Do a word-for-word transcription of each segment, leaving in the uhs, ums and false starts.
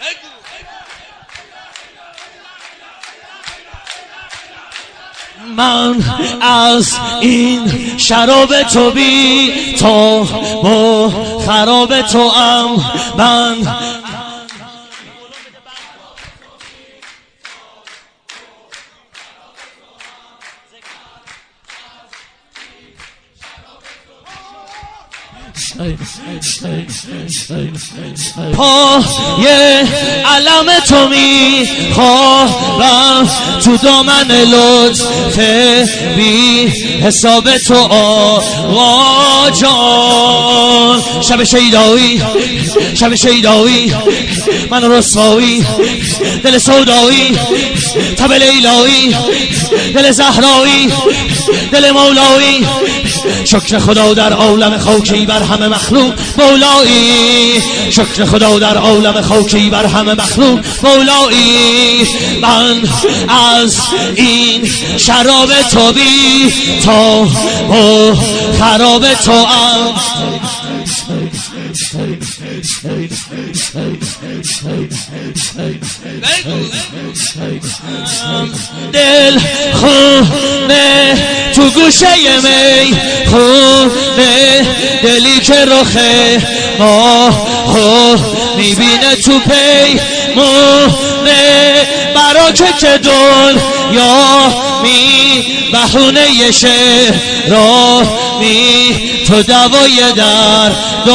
من از این شراب تو بی تو و خراب تو ام من پای علم تو می خواهم تو دامن لطف بی حساب تو آقا جان. شب شیدایی شب شیدایی من رسوایی دل سودایی تب لیلایی دل زهرایی دل مولایی. شکر خدا در عالم خاکی بر همه مخلوق مولایی. شکر خدا در عالم خاکی بر همه مخلوق مولایی. من از این شراب تو بی تو و خراب تو ام دل خونه تو گوشه می خونه دلی که رخه ما خو میبینه تو پی مونه برا که که دنیا می بهونه شه را می تو دوای در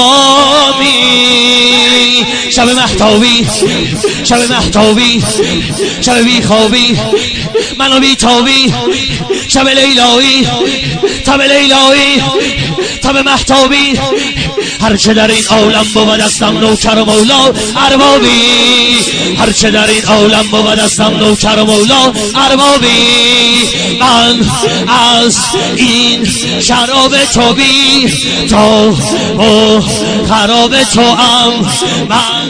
دامی. شب محتابی شب محتابی شب بی خوابی منو بی تابی شب لیلایی تب لیلایی تب محتابی. هرچه در این عالم بود استم نوکر و مولا اربابی. هرچه در این عالم بود استم نوکر و مولا اربابی. من از این شراب تو بی تو و خراب تو ام من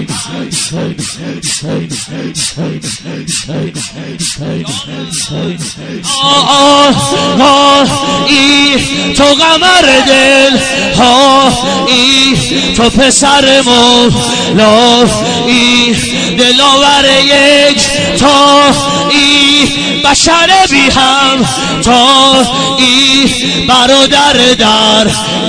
آه آه آه ای تو قمر دل ها ای تو پسر مولا ای دلاور یک تا ای بشر بی هم تا ای برادر در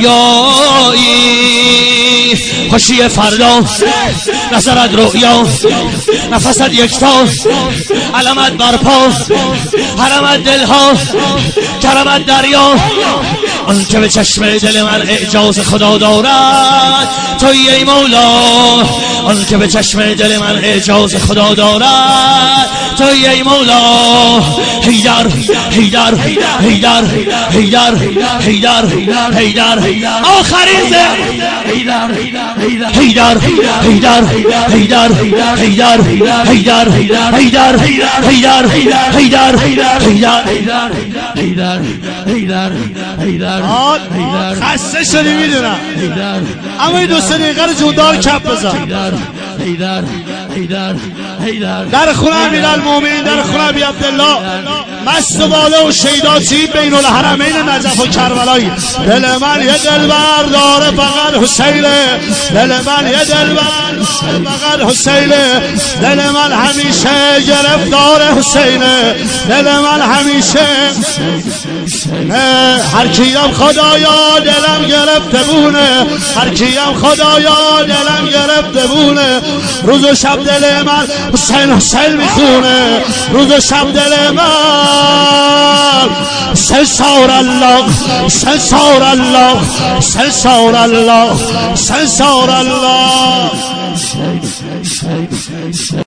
یایی. خوشی فردا نظرت رؤیا نفست یکتا علمت برپا حرمت دلها کرمت دریا. آن که به چشم دل من اعجاز خدا دارد تویی ای مولا. آن که به چشم دل من اعجاز خدا دارد تویی ای مولا. حیدر حیدر حیدر حیدر حیدر حیدر آخرین زه حیدر حیدر حیدر حیدر حیدر حیدر حیدر حیدر حیدر حیدر حیدر حیدر. خسته شدی میدونم اما این دو سه دقیقه رو جوندار کپ بزن. در خونه امیرالمومنین در خونه ابی عبدالله مست و باله و شیداتی بین الحرمین نجف و کربلایی. دل من یه دلبر داره فقط حسینه. دل من یه دلبر فقط حسینه. دل من همیشه گرفتار حسینه. دل من همیشه هر کیم خدایا دلم گرفته بونه. هر کیم خدایا دلم گرفته بونه. روز و شب دل من حسین حسین میخونه. روز و شب دل من سنسار الله سنسار الله سنسار الله سنسار الله.